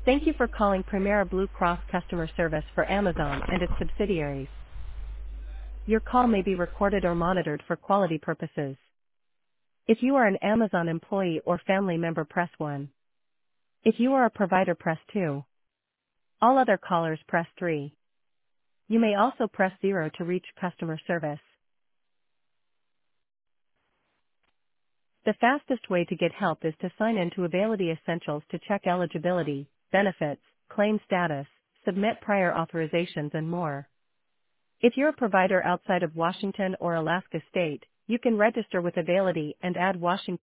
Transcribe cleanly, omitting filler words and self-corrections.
Thank you for calling Primera Blue Cross customer service for Amazon and its subsidiaries. Your call may be recorded or monitored for quality purposes. If you are an Amazon employee or family member, press 1. If you are a provider, press 2. All other callers, press 3. You may also press 0 to reach customer service. The fastest way to get help is to sign in to Availity Essentials to check eligibility, benefits, claim status, submit prior authorizations, and more. If you're a provider outside of Washington or Alaska State, you can register with Availity and add Washington